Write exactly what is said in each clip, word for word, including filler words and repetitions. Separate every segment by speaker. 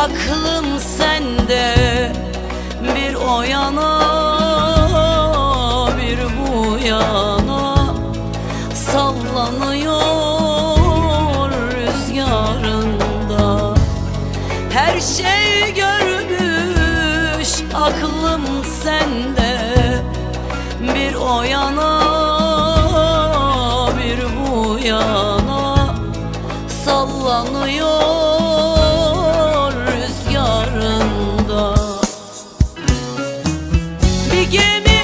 Speaker 1: Aklım sende, bir o yana bir bu yana sallanıyor rüzgarında. Her şey görmüş aklım sende, bir o yana bir bu yana sallanıyor rüzgarında. Bir gemi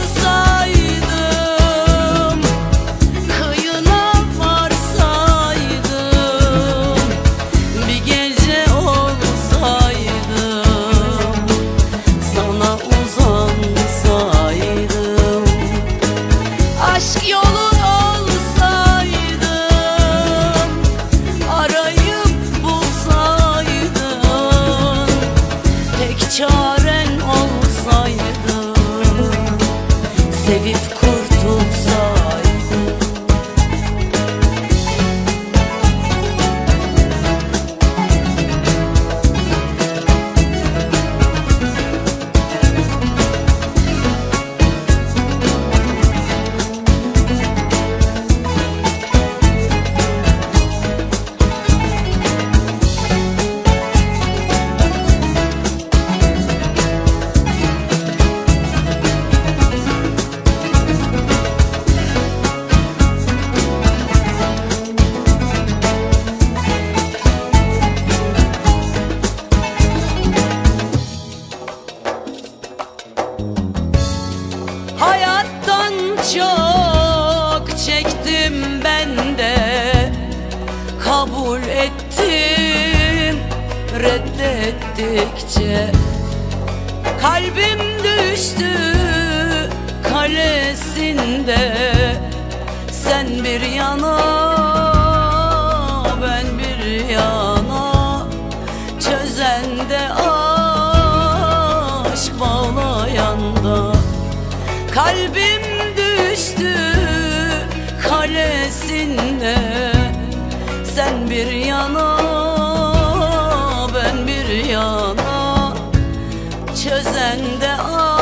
Speaker 1: olsaydım, kıyına varsaydım, bir gece olsaydım, sana uzansaydım, aşk yolu olsaydım, arayıp bulsaydın, tek çaren olsaydı, sevip kurtulsaydım. Hayattan çok çektim ben de, kabul ettim reddettikçe. Kalbim düştü kalesinde, sen bir yana ben bir yana, çözen de aşk bağlayan da. Kalbim düştü kalesinde, sen bir yana ben bir yana, çözen de